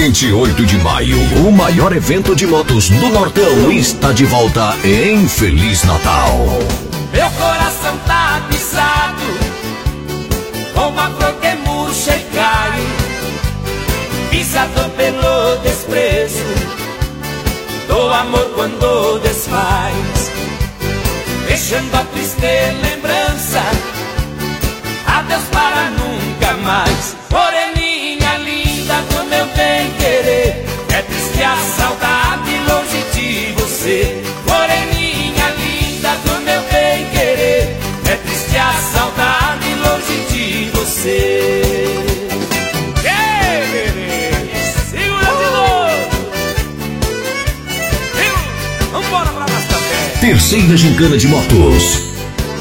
28 de maio, o maior evento de motos do Nortão está de volta em Feliz Natal. Meu coração tá pisado, como a flor que murcha e cai, pisado pelo desprezo do amor quando desfaz, deixando a triste lembrança, adeus para nunca mais. Moreninha linda do meu bem-querer, é triste a saudade longe de você. Moreninha linda do meu bem-querer, é triste a saudade longe de você. Ei, bebê, segura de novo. Vambora pra mais café. Terceira gincana de motos.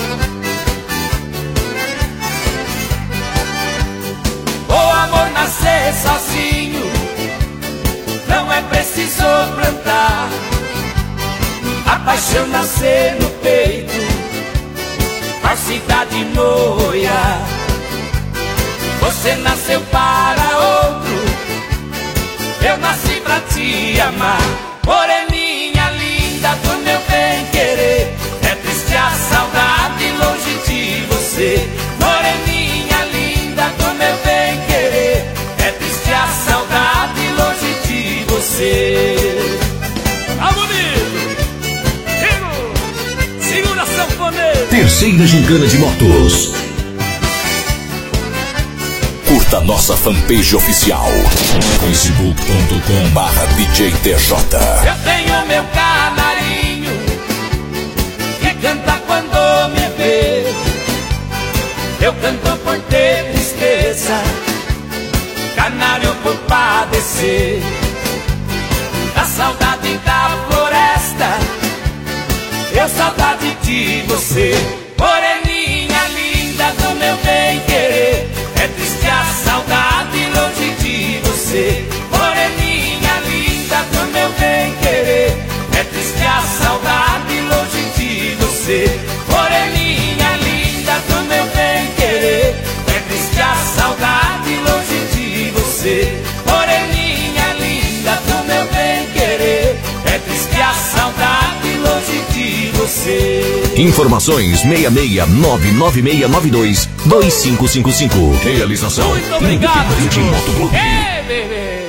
Nascer sozinho, não é preciso plantar. A paixão nascer no peito, falsidade no olhar. Você nasceu para outro, eu nasci pra te amar. Moreninha linda do meu bem-querer, é triste a saudade longe de você. Moreninha linda do meu bem-querer, é triste a saudade longe de você. Tá bonito! Segura a sanfoneira! Terceira gincana de motos. Curta nossa fanpage oficial, facebook.com/DJTJ. Eu tenho meu canarinho que canta quando me vê. Eu canto por ter tristeza, canário por padecer da saudade da floresta, eu saudade de você. Moreninha linda do meu bem-querer, é triste a saudade longe de você. Moreninha linda do meu bem-querer, é triste a saudade longe de você. Moreninha linda do meu bem-querer, é triste a saudade longe de você. Moreninha linda do meu bem-querer, é triste a saudade longe de você. Informações 66996922555. Realização. Muito obrigado, Independente Motoclube. Ei, bebê.